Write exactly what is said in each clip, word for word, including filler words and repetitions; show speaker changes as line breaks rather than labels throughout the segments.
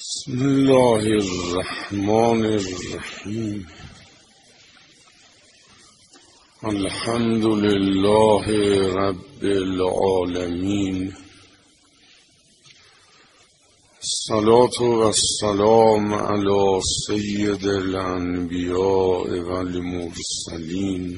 بسم الله الرحمن الرحیم. الحمد لله رب العالمین. الصلاة والسلام علی سید الانبیاء والمرسلین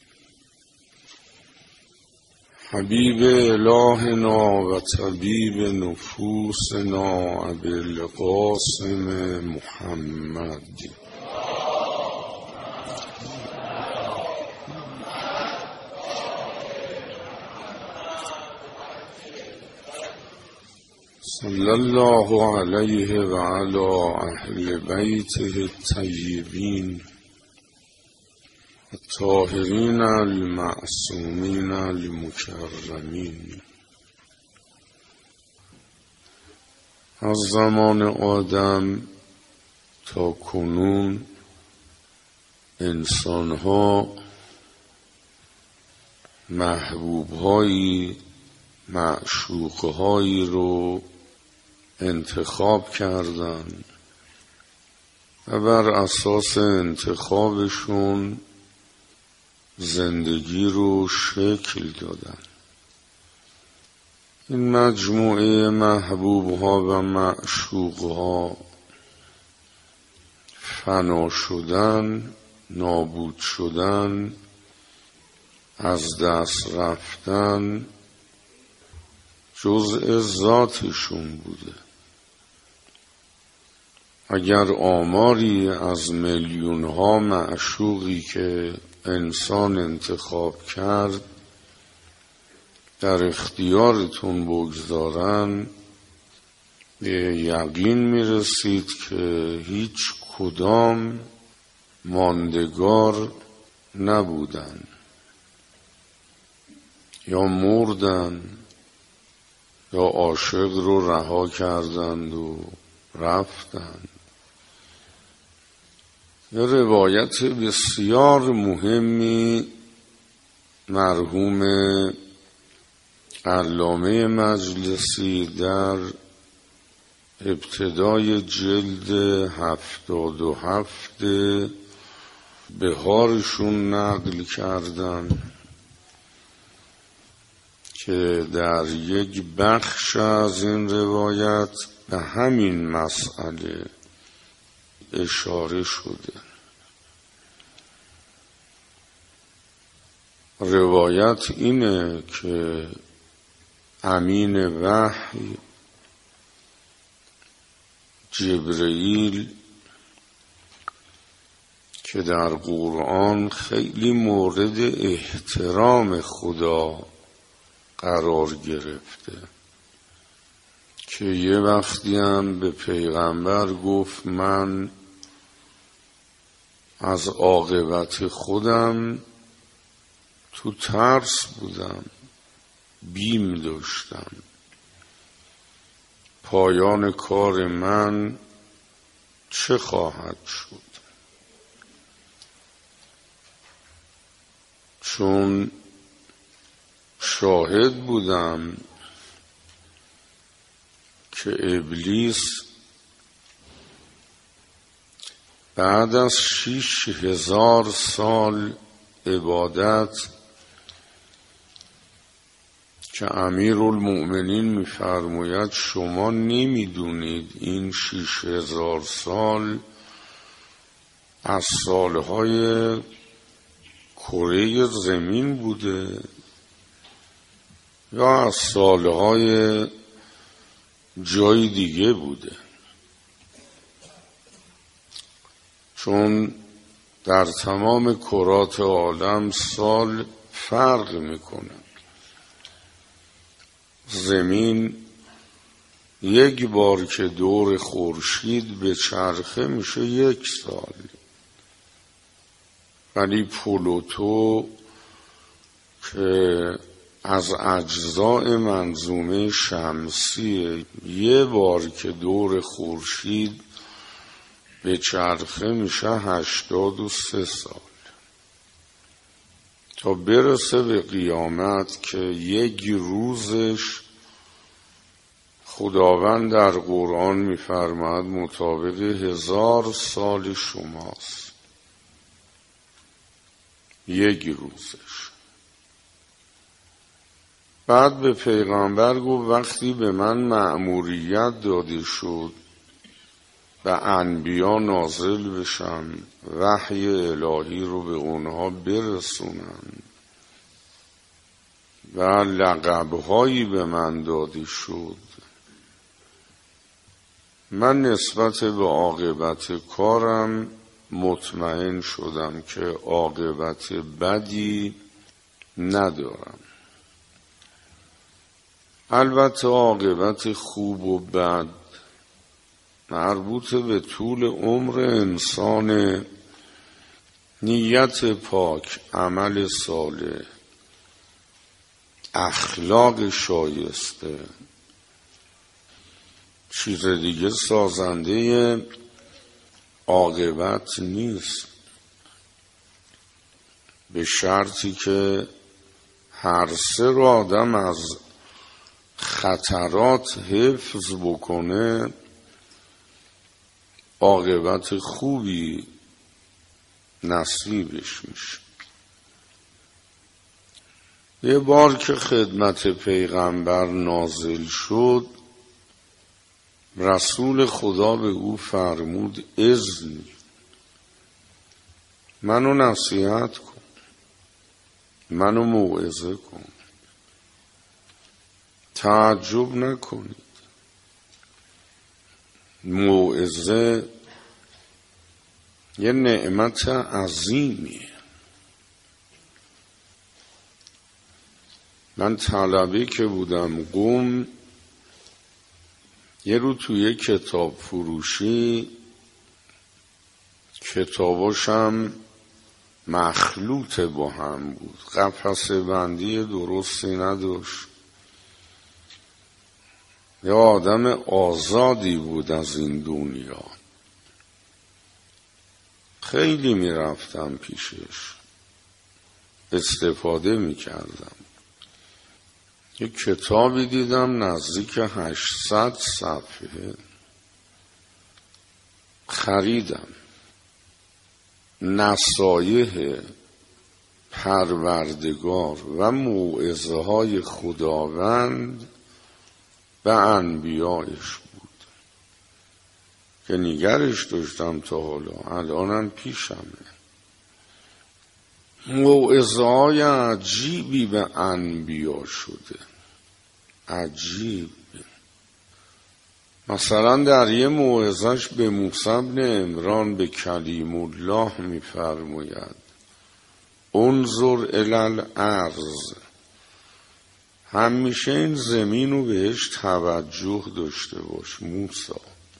حبیب الهنا و طبیب نفوسنا ابی القاسم محمد. صلی الله علیه و علی اهل بیته الطیبین الطاهرین المعصومین المکرمین. از زمان آدم تا کنون انسانها محبوبهایی معشوقهایی رو انتخاب کردن و بر اساس انتخابشون زندگی رو شکل دادن. این مجموعه محبوبها و معشوقها فنا شدن، نابود شدن، از دست رفتن جزء ذاتشون بوده. اگر آماری از میلیون ها معشوقی که انسان انتخاب کرد در اختیارتون بگذارن، به یقین میرسید که هیچ کدام ماندگار نبودن، یا مردن یا عاشق رو رها کردند و رفتند. یه روایت بسیار مهمی مرحوم علامه مجلسی در ابتدای جلد هفتاد و هفت بهارشون نقل کردن که در یک بخش از این روایت به همین مسئله اشاره شده. روایت اینه که امین وحی جبرئیل که در قرآن خیلی مورد احترام خدا قرار گرفته، که یه وقتی هم به پیغمبر گفت من از عاقبت خودم تو ترس بودم، بیم داشتم، پایان کار من چه خواهد شد، چون شاهد بودم که ابلیس بعد از شیش هزار سال عبادت که امیرالمؤمنین می‌فرماید شما نمی‌دونید این شیش هزار سال از سالهای کره زمین بوده یا از سالهای جای دیگه بوده، چون در تمام کرات عالم سال فرق میکنه. زمین یک بار که دور خورشید به چرخه میشه یک سال، ولی پلوتو که از اجزاء منظومه شمسی یه بار که دور خورشید به چرخه میشه هشتاد و سه سال، تا برسه به قیامت که یک روزش خداوند در قرآن می‌فرماید مطابق هزار سال شماست یک روزش. بعد به پیغمبر گفت وقتی به من مأموریت داده شد به انبیا نازل بشم، وحی الهی رو به اونها برسونم و لقب‌هایی به من داده شد، من نسبت به عاقبت کارم مطمئن شدم که عاقبت بدی ندارم. البته عاقبت خوب و بد مربوط به طول عمر انسان، نیت پاک، عمل صالح، اخلاق شایسته، چیز دیگه سازنده عاقبت نیست، به شرطی که هر سه رو آدم از خطرات حفظ بکنه عاقبت خوبی نصیبش میشه. یه بار که خدمت پیغمبر نازل شد، رسول خدا به او فرمود اذن منو نصیحت کن، منو موعظه کن. تعجب نکنید، موعظه یه نعمت عظیمیه. من طلبه که بودم قم، یه رو توی کتاب فروشی کتاباشم مخلوط با هم بود، قفسه بندی درستی نداشت. یه آدم آزادی بود از این دنیا، خیلی میرفتم پیشش، استفاده میکردم. یه کتابی دیدم نزدیک هشتصد صفحه، خریدم. نصایح پروردگار و موعظه های خداوند به انبیایش بود که نگرش داشتم تا حالا، الانم پیشمه. موعظه های عجیبی به انبیا شده، عجیب. مثلا در یه موعظه‌اش به موسی بن عمران به کلیم الله می‌فرماید انظر الی الارض، همیشه این زمین رو بهش توجه داشته باش موسی.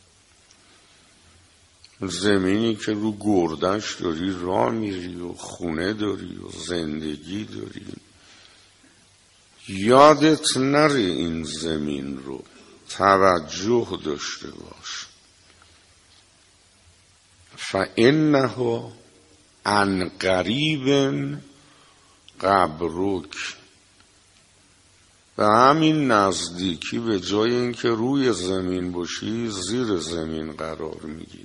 زمینی که رو گردش داری راه میری و خونه داری و زندگی داری، یادت نره این زمین رو، توجه داشته باش. فانه عن قریب قبرک، به همین نزدیکی به جای اینکه روی زمین باشی زیر زمین قرار میگیری.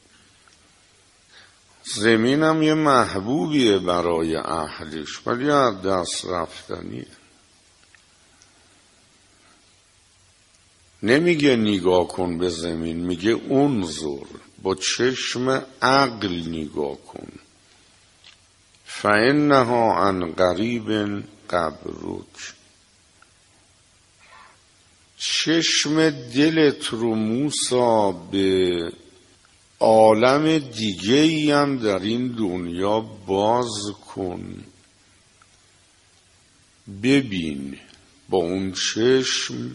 زمینم یه محبوبیه برای اهلش ولی از دست رفتنیه. نمیگه نگاه کن به زمین، میگه انظر، با چشم عقل نگاه کن. فانها عن قریب قبرک، چشم دلت رو موسی به عالم دیگه ای هم در این دنیا باز کن، ببین با اون چشم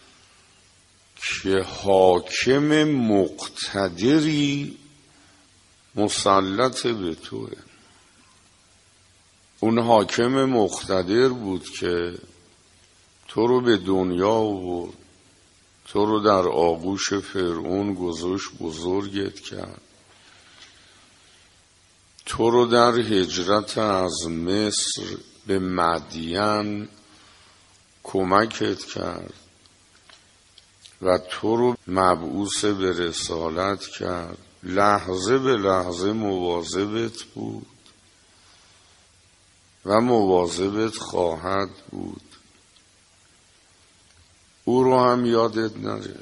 که حاکم مقتدری مسلط به توه. اون حاکم مقتدر بود که تو رو به دنیا آورد، تو رو در آغوش فرعون گذاشت، بزرگت کرد، تو رو در هجرت از مصر به مدین کمکت کرد، و تو رو مبعوث به رسالت کرد، لحظه به لحظه مواظبت بود و مواظبت خواهد بود. او رو هم یادت نره.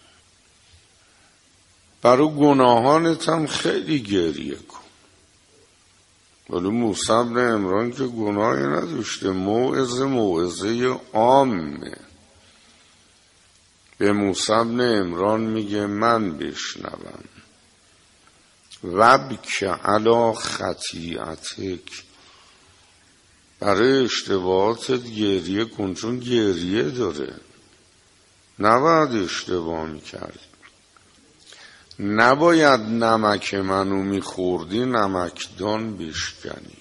برای گناهانت هم خیلی گریه کن. ولی موسی بن عمران که گناهی نداشته، موعظه موعظه عامه. به موسی بن عمران میگه من بشنوم وبک علی خطیئتک، برای اشتباهاتت گریه کن، چون گریه داره. نباید اشتباه میکردی، نباید نمک منو میخوردی نمکدان بشکنی،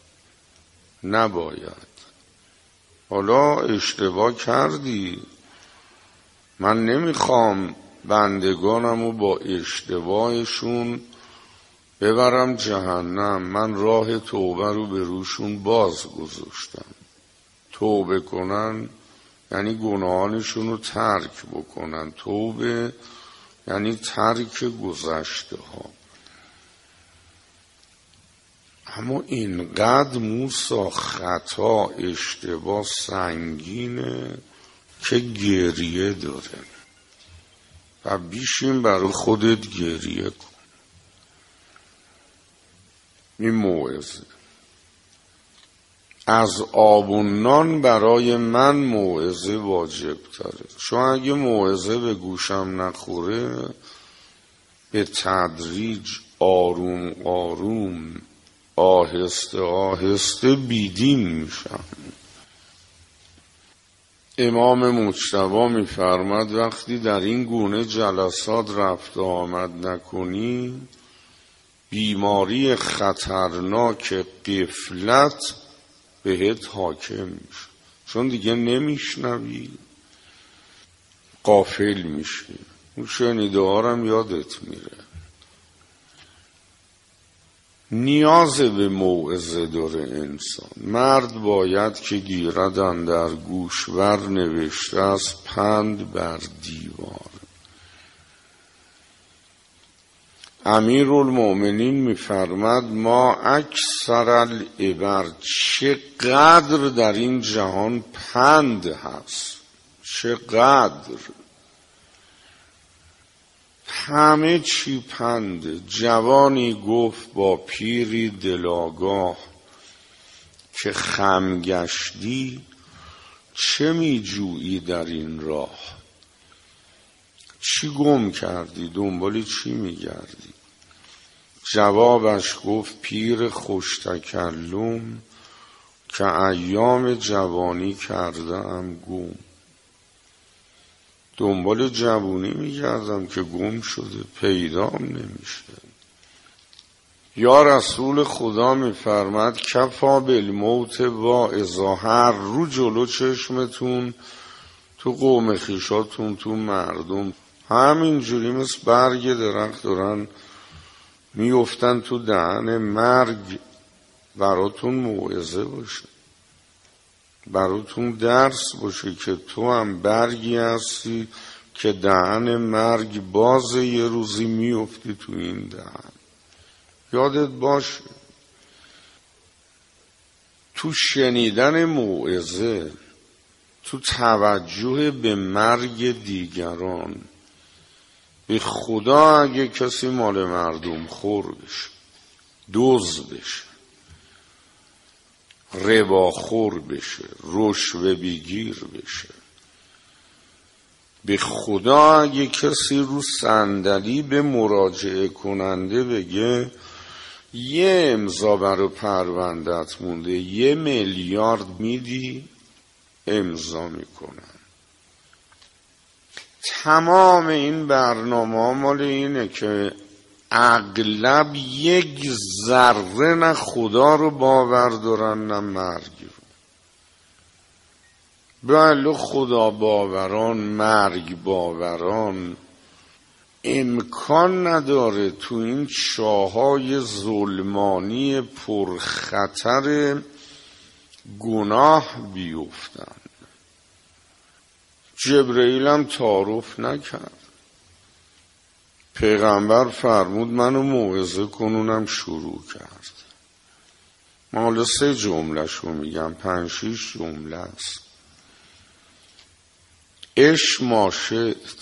نباید. حالا اشتباه کردی، من نمیخوام بندگانمو با اشتباهشون ببرم جهنم. من راه توبه رو به روشون باز گذاشتم. توبه کنن یعنی گناهانشون رو ترک بکنن. توبه یعنی ترک گذشته ها. اما اینقدر موسی خطا اشتباه سنگینه که گریه داره و بیشین برای خودت گریه کن. این موعظه. از آب و نان برای من موعظه واجب تره. چون اگه موعظه به گوشم نخوره به تدریج آروم آروم آهسته آهسته بیدین میشم. امام مجتبی میفرماد وقتی در این گونه جلسات رفت و آمد نکنی، بیماری خطرناک غفلت بهت حاکم میشه. چون دیگه نمیشنوی، غافل میشی. اون شنیده ها هم یادت میره. نیاز به موعظه داره انسان. مرد باید که گیردن در گوشور نوشته از پند بر دیوار. امیرالمؤمنین میفرماد ما اکثر العبر، چقدر در این جهان پند هست، چقدر، همه چی پند. جوانی گفت با پیری دلاگاه که خم گشتی چه می جویی در این راه؟ چی گم کردی؟ دنبال چی می گردی؟ جوابش گفت پیر خوش تکلم که ایام جوانی کرده ام گم. دنبال جوانی میگردم که گم شده، پیدام نمیشه. یا رسول خدا میفرماد کفا بالموت واعظا. هر رو جلو چشمتون تو قوم خویشاتون تو مردم همینجوری مثل برگ درخت دارن میافتن تو دهن مرگ، براتون موعظه باشه، براتون درس باشه که تو هم برگی هستی که دهن مرگ باز یه روزی میافتی تو این دهن. یادت باشه تو شنیدن موعظه، تو توجه به مرگ دیگران، به خدا اگه کسی مال مردم خور بشه، دزد بشه، رباخور بشه، رشوه بگیر بشه، به خدا اگه کسی رو صندلی به مراجعه کننده بگه یه امضا برای پروندت مونده، یه میلیارد میدی، امضا میکنن. تمام این برنامه مال اینه که اغلب یک ذره نه خدا رو باور دارن نه مرگ رو. بله خدا باوران، مرگ باوران امکان نداره تو این چاهای ظلمانی پرخطر گناه بیفتن. جبرئیل هم تعارف نکرد. پیغمبر فرمود منو موعظه کنونم شروع کرد. من حالا سه جمله شو میگم، پنج شیش جمله است. عش ما شئت،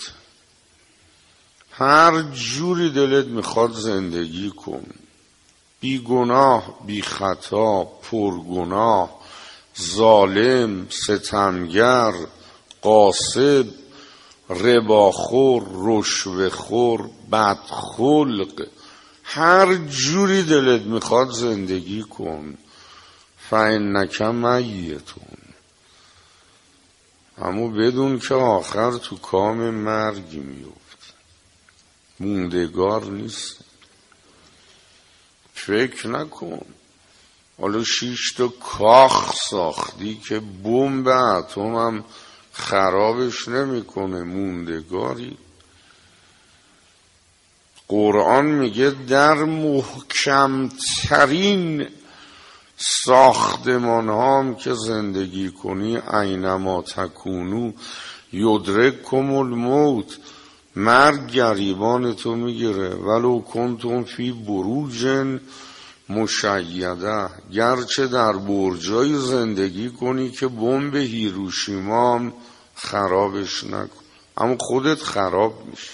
هر جوری دلت میخواد زندگی کن، بی گناه، بی خطا، پرگناه، ظالم، ستمگر، قاصد، رباخور، رشوه‌خور، بدخلق، هر جوری دلت میخواد زندگی کن. فإنک میتون، اما بدون که آخر تو کام مرگی میفتی، موندگار نیست. فکر نکن حالا شیش تا کاخ ساختی که بمب اتم هم خرابش نمیکنه، موندگاری. قرآن میگه در محکمترین ساختمان ها هم که زندگی کنی، اینما تکونو یدرککم الموت، مرگ گریبان تو میگیره. ولو کنتم فی بروج مشیده، گرچه در برجای زندگی کنی که بمب هیروشیما هم خرابش نکن، اما خودت خراب میشه.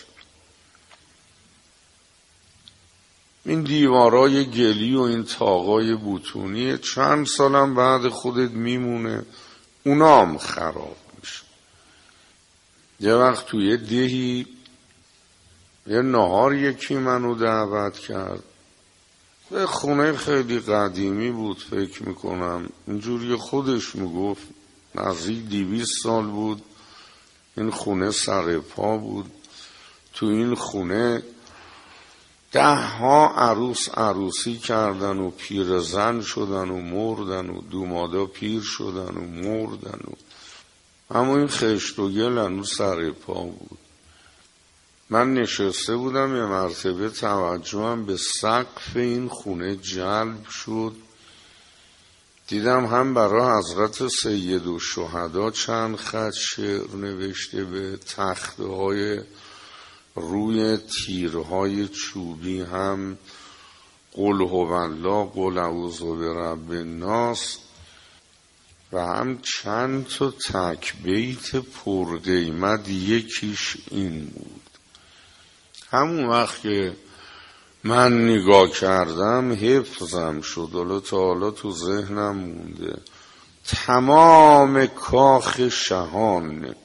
این دیوارای گلی و این تاقای بوتونی چند سالم بعد خودت میمونه، اونا هم خراب میشه. یه وقت توی دهی یه نهار یکی منو دعوت کرد، به خونه خیلی قدیمی بود، فکر میکنم اینجوری خودش میگفت نزدیک دویست سال بود این خونه سر پا بود. تو این خونه ده ها عروس عروسی کردن و پیرزن شدن و مردن و دومادا پیر شدن و مردن و اما این خشت و گل هنوز سر پا بود. من نشسته بودم، یه مرتبه توجهم به سقف این خونه جلب شد، دیدم هم برای حضرت سید الشهدا چند خط شعر نوشته به تخته های روی تیرهای چوبی، هم قل هو الله، قل اعوذ برب الناس، و هم چند تا تک بیت پرقیمت. یکیش این بود. همون وقت که من نگاه کردم حفظم شد، حالا تا حالا تو ذهنم مونده. تمام کاخ شهان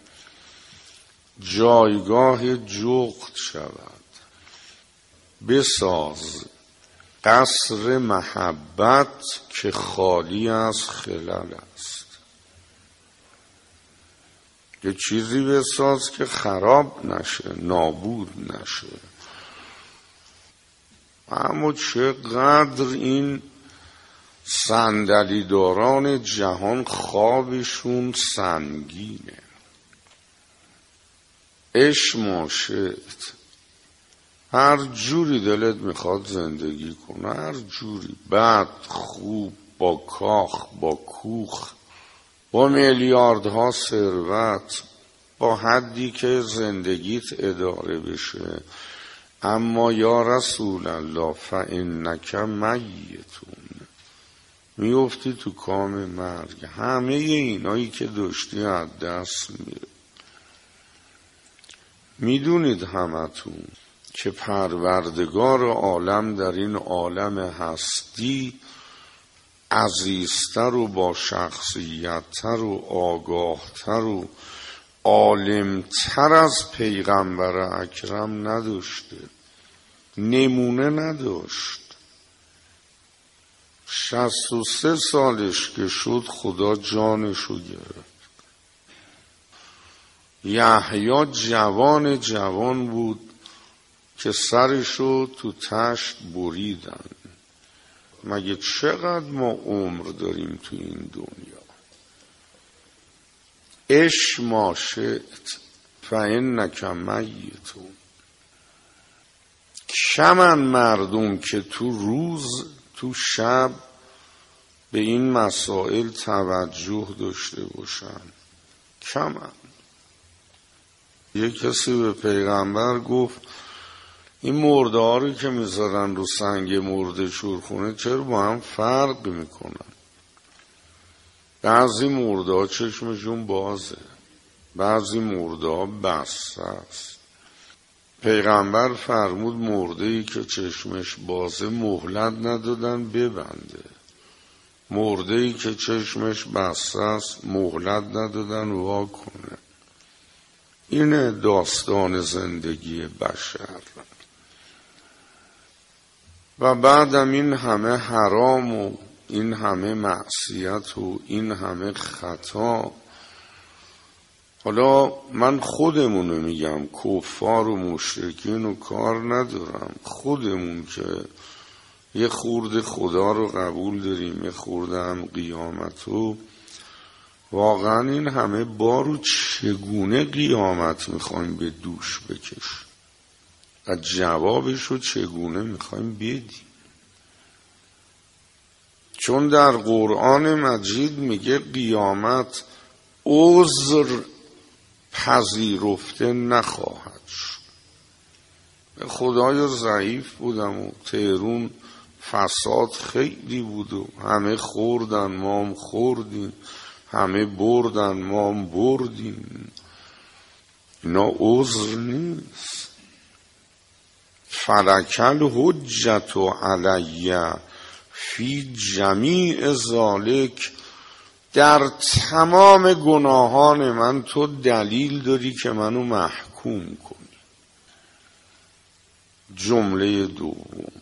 جایگاه جغد شود، بساز قصر محبت که خالی از خلل است. یه چیزی بساز که خراب نشه، نابود نشه. اما چقدر این صندلیداران جهان خوابشون سنگینه. عش ما شئت، هر جوری دلت میخواد زندگی کن، هر جوری، بد، خوب، با کاخ، با کوخ، با میلیاردها ثروت، با حدی که زندگیت اداره بشه. اما یا رسول الله فإنک میتون، میفتی تو کام مرگ. همه اینایی که داشتی از دست میره. میدونید همتون که پروردگار عالم در این عالم هستی عزیزتر و با شخصیتتر و آگاهتر و عالمتر از پیغمبر اکرم نداشته، نمونه نداشت. شصت و سه سالش که شد خدا جانشو گرفت. یحیی جوان جوان بود که سرشو تو تشت بریدن. مگه چقدر ما عمر داریم تو این دنیا؟ عش ما شئت فإنک میتون. کمن مردم که تو روز تو شب به این مسائل توجه داشته باشن، کمن. یک کسی به پیغمبر گفت این مرده ها رو که میذارن رو سنگ مرده شورخونه چرا با هم فرق میکنن؟ بعضی مرده ها چشمشون بازه، بعضی مرده ها بسته است. پیغمبر فرمود مرده ای که چشمش بازه مهلت ندادن ببنده، مرده ای که چشمش بسته است مهلت ندادن وا کنه. اینه داستان زندگی بشر. و بعدم این همه حرام و این همه معصیت و این همه خطا. حالا من خودمونو میگم، کفار و مشرکین و کار ندارم، خودمون که یه خورده خدا رو قبول داریم، یه خورده هم قیامتو، واقعا این همه بارو چگونه قیامت میخوایم به دوش بکش و جوابشو چگونه میخوایم بدیم؟ چون در قرآن مجید میگه قیامت عذر پذیرفته نخواهد شد. خدایا ضعیف بودم و تهرون فساد خیلی بود و همه خوردن ما هم خوردیم، همه بردن ما هم بردیم. اینا عذر نیست. فلکل حجت علیه فی جمیع ذالک، در تمام گناهان من تو دلیل داری که منو محکوم کنی. جمله دوم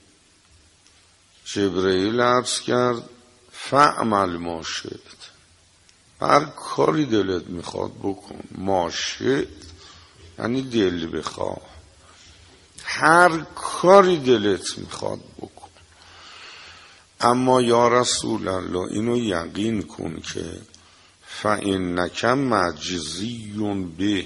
جبرئیل عرض کرد فعمل ما شئت، هر کاری دلت میخواد بکن. ما شئت یعنی دل بخواه، هر کاری دلت میخواد بکن. اما یا رسول الله اینو یقین کن که فإنک مجزی به،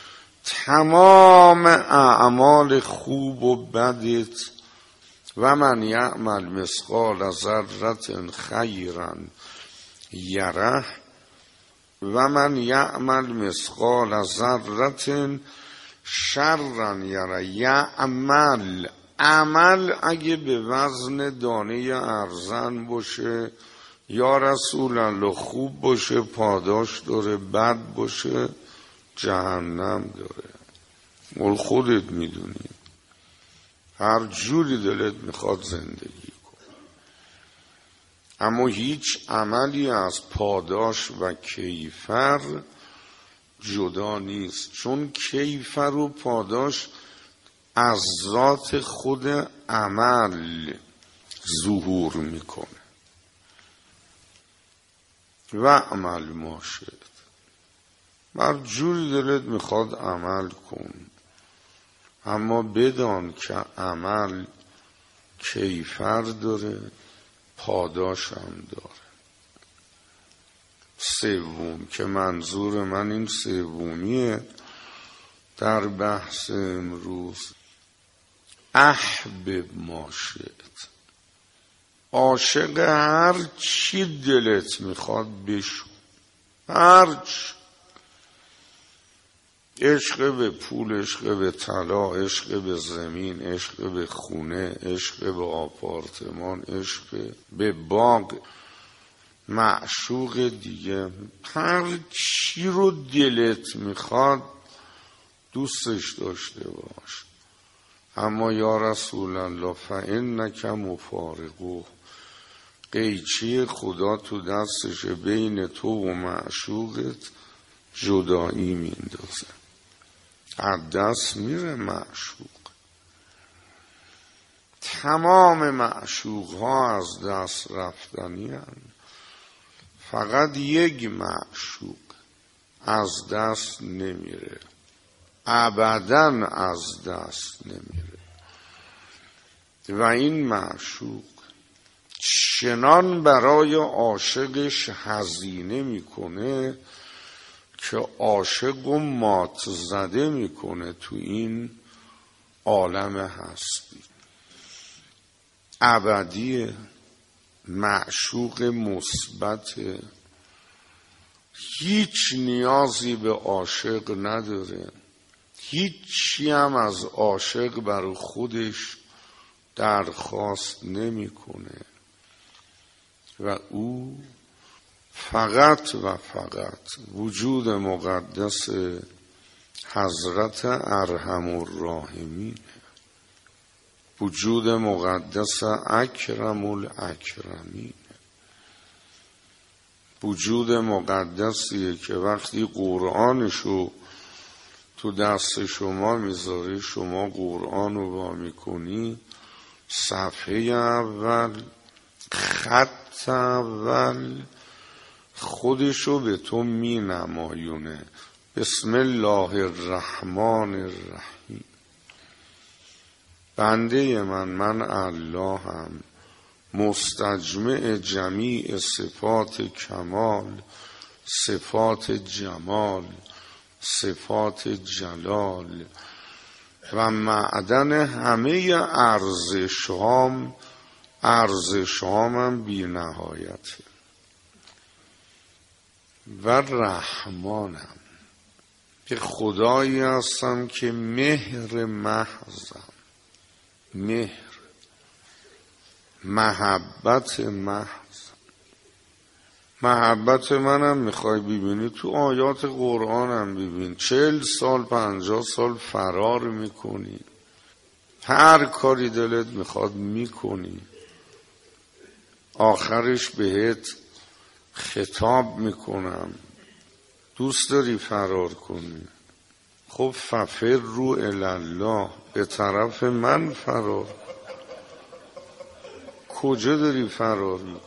تمام اعمال خوب و بدت، و من یعمل مثقال ذره خیرا یره و من یعمل مثقال ذره شرا یره. یعمل، عمل اگه به وزن دانه ارزن باشه یا رسول الله خوب باشه پاداش داره، بد باشه جهنم داره. مول خودت میدونی، هر جوری دلت میخواد زندگی کن. اما هیچ عملی از پاداش و کیفر جدا نیست، چون کیفر و پاداش از ذات خود عمل ظهور میکنه. و عمل ما شد، هر جوری دلت میخواد عمل کن، اما بدان که عمل کیفر داره، پاداش هم داره. سوم که منظور من این سومیه در بحث امروز، احبب ما شئت، عاشق هر چی دلت میخواد بشو، هر چی. عشق به پول، عشق به طلا، عشق به زمین، عشق به خونه، عشق به آپارتمان، عشق به باغ، معشوق دیگه، هر چی رو دلت میخواد دوستش داشته باش. اما یا رسول الله فإنک مفارقه، قیچی خدا تو دستشه، بین تو و معشوقت جدایی میندازه، از دست میره معشوق. تمام معشوق ها از دست رفتنی هستند، فقط یک معشوق از دست نمیره، ابداً از دست نمیره. و این معشوق چنان برای عاشقش هزینه میکنه که عاشق و مات زده میکنه تو این عالم هستی. ابدی، معشوق مثبت، هیچ نیازی به عاشق نداره، هیچی هم از عاشق برای خودش درخواست نمیکنه و او فقط و فقط وجود مقدس حضرت ارحم الراحمین، وجود مقدس اکرم الاکرمین، وجود مقدسیه که وقتی قرآنشو تو دست شما میذاره، شما قرآن رو وا میکنی، صفحه اول خط اول خودشو به تو می نمایونه. بسم الله الرحمن الرحیم. بنده من من الله هم مستجمع جمیع صفات کمال، صفات جمال، صفات جلال و معدن همه ارزش‌هام، ارزش‌هامم بی نهایته و رحمانم، که خدایی هستم که مهر محضم، مهر، محبت محض. محبت منم میخوای ببینی تو آیات قرآنم ببین. چهل سال پنجاه سال فرار میکنی، هر کاری دلت میخواد میکنی، آخرش بهت خطاب میکنم دوست داری فرار کنی، خب ففر رو الله، به طرف من فرار. کجا داری فرار میکنی؟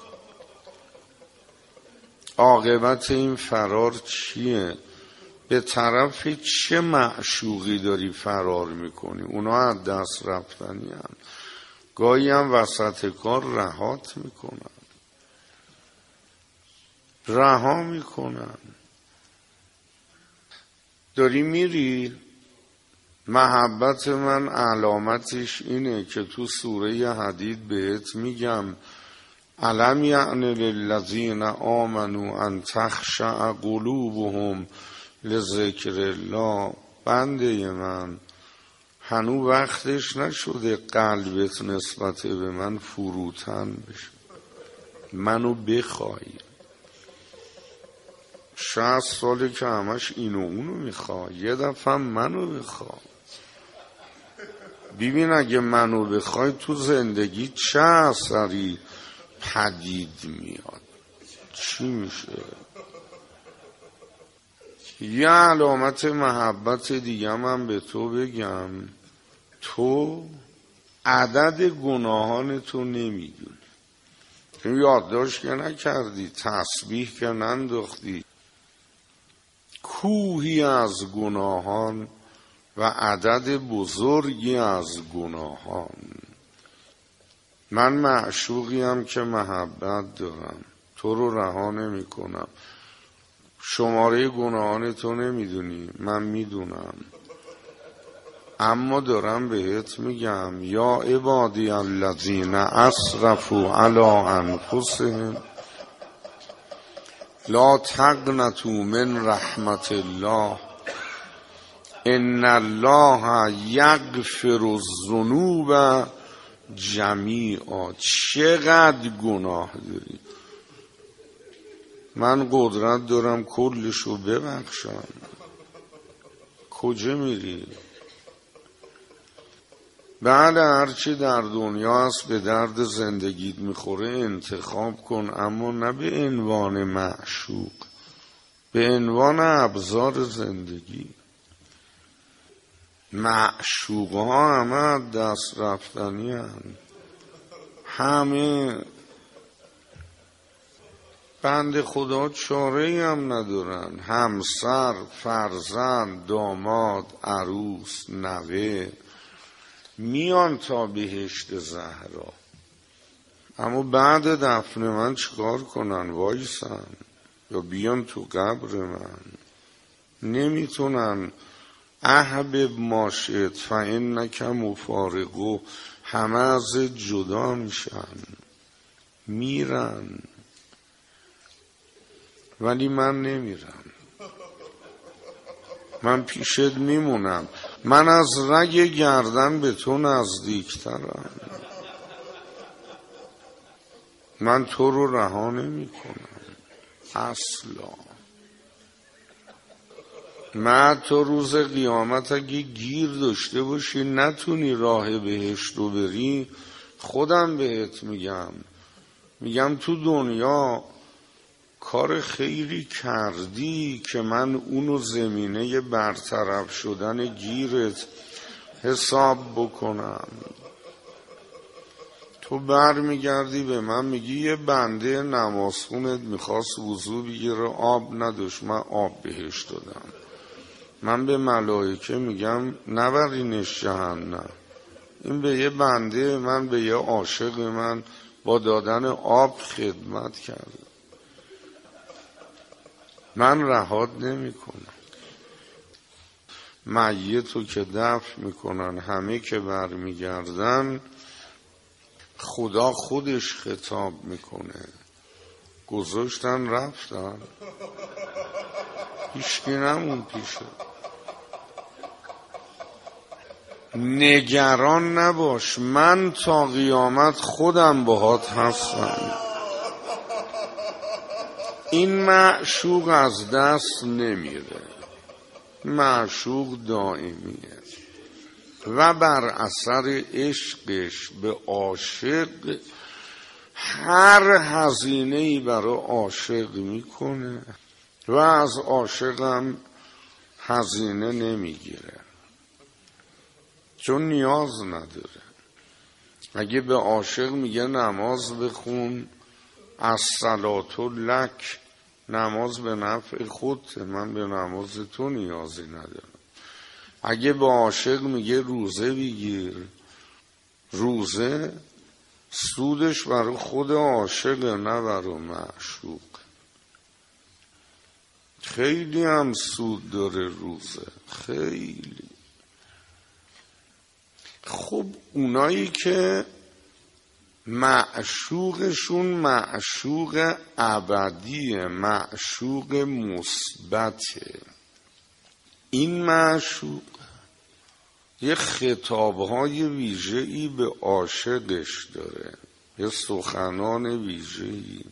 عاقبت این فرار چیه؟ به طرف چه معشوقی داری فرار میکنی؟ اونا از دست رفتنی هم. گاهی هم وسط کار رهات میکنن، رها میکنن. داری میری، محبت من علامتش اینه که تو سوره حدید بهت میگم الم یعن للذین آمنوا ان تخشع قلوبهم لذکر الله. بنده من هنو وقتش نشده قلبت نسبت به من فروتن بشه، منو بخوای. شصت ساله که همش اینو اونو میخوای، یه دفعه منو بخوای. ببین اگه منو بخوای تو زندگی چه اثری پدید میاد، چی میشه؟ یه علامت محبت دیگه من به تو بگم، تو عدد گناهان تو نمیدونی، یادداشت که نکردی، تسبیح که ننداختی، کوهی از گناهان و عدد بزرگی از گناهان. من معشوقیم که محبت دارم، تو رو رها نمی کنم. شماره گناهان تو نمیدونی، من میدونم، اما دارم بهت میگم یا عبادی الذین اسرفوا علی انفسهم لا تقنطوا من رحمت الله ان الله یغفر الذنوب جمیعا. چقدر گناه داری، من قدرت دارم کلشو ببخشم. کجا میری؟ بله هرچی در دنیا هست به درد زندگیت میخوره انتخاب کن، اما نه به عنوان معشوق، به عنوان ابزار زندگی. معشوق ها همه دست رفتنی هم. همه بند خدا چاره هم ندارن، همسر، فرزند، داماد، عروس، نوه، میان تا بهشت زهرا، اما بعد دفن من چیکار کنن؟ وایسن یا بیان تو قبر من؟ نمیتونن. احبب ما شئت فانک مفارقه، همه از جدا میشن، میرن، ولی من نمیرم، من پیشت میمونم. من از رگ گردن به تو نزدیکترم، من تو رو رها نمی کنم اصلا. من تو روز قیامت اگه گیر داشته باشی نتونی راه بهشت رو بری، خودم بهت میگم میگم تو دنیا کار خیری کردی که من اونو زمینه برطرف شدن گیرت حساب بکنم. تو بر میگردی به من میگی یه بنده نمازخونت میخواست وضو بگیره آب نداشت، من آب بهش دادم. من به ملائکه میگم نبرینش جهنم، این به یه بنده من، به یه عاشق من با دادن آب خدمت کرده، من رهات نمی کنم. میتو که دفن میکنن همه که برمیگردن، خدا خودش خطاب میکنه گذاشتن رفتن، هیچکی نمون پیشه. نگران نباش، من تا قیامت خودم باهات هستم. این معشوق از دست نمیره، معشوق دائمیه و بر اثر عشقش به عاشق هر هزینه‌ای برای عاشق میکنه و از عاشقم هزینه نمیگیره، چون نیاز نداره. اگه به عاشق میگه نماز بخون، الصلاة لک، نماز به نفع خودته، من به نماز تو نیازی ندارم. اگه به عاشق میگه روزه بگیر، روزه سودش برای خود عاشق نه برای معشوق. خیلی هم سود داره روزه، خیلی. خب اونایی که معشوقشون معشوق ابدیه، معشوق مثبته، این معشوق یه خطابهای ویژه‌ای به عاشقش داره، یه سخنان ویژه‌ای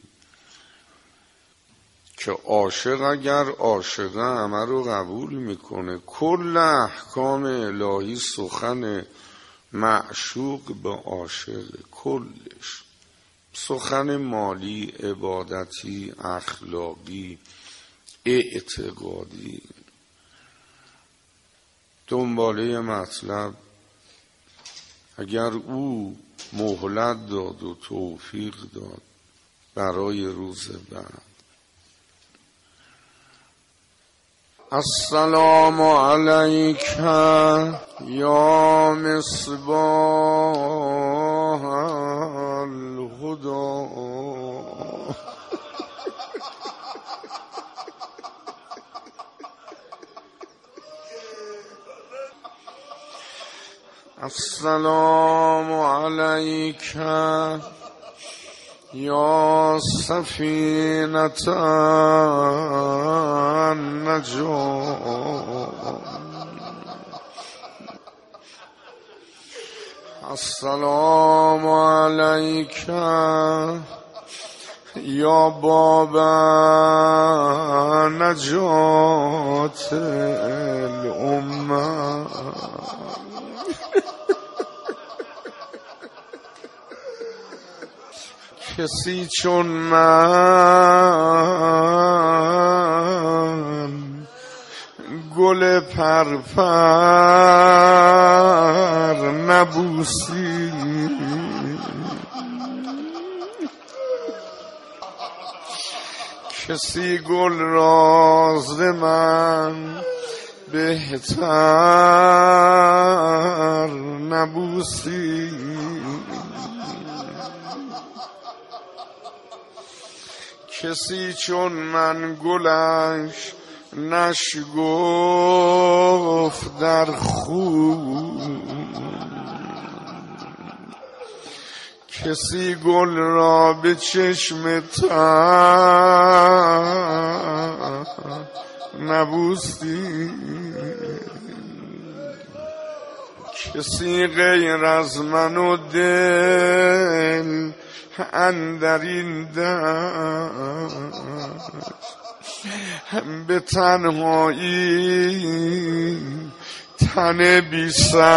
که عاشق اگر عاشقه همه رو قبول میکنه. کل احکام الهی سخن معشوق به عاشق، کلش، سخن مالی، عبادتی، اخلاقی، اعتقادی. دنباله مطلب اگر او مهلت داد و توفیق داد برای روز بعد. السلام علیک یا مصباح الهدی. السلام علیک یا سفینة النجاة. السلام علیک یا باب نجات الامه. کسی چون من گل پرپر نبوسی، کسی گل راز من بهتر نبوسی. کسی چون من گلش نشگفت در خون، کسی گل را به چشم تر نبوسی. کسی غیر از من و دل اندر این دشت به تنهایی تن بی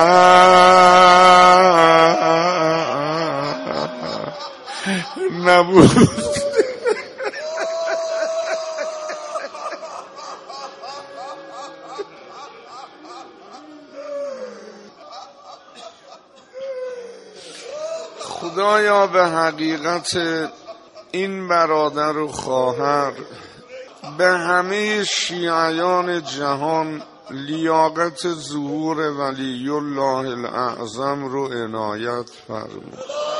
سر نبود. خدایا به حقیقت این برادر و خواهر، به همه شیعیان جهان لیاقت ظهور ولی الله الاعظم رو عنایت فرما.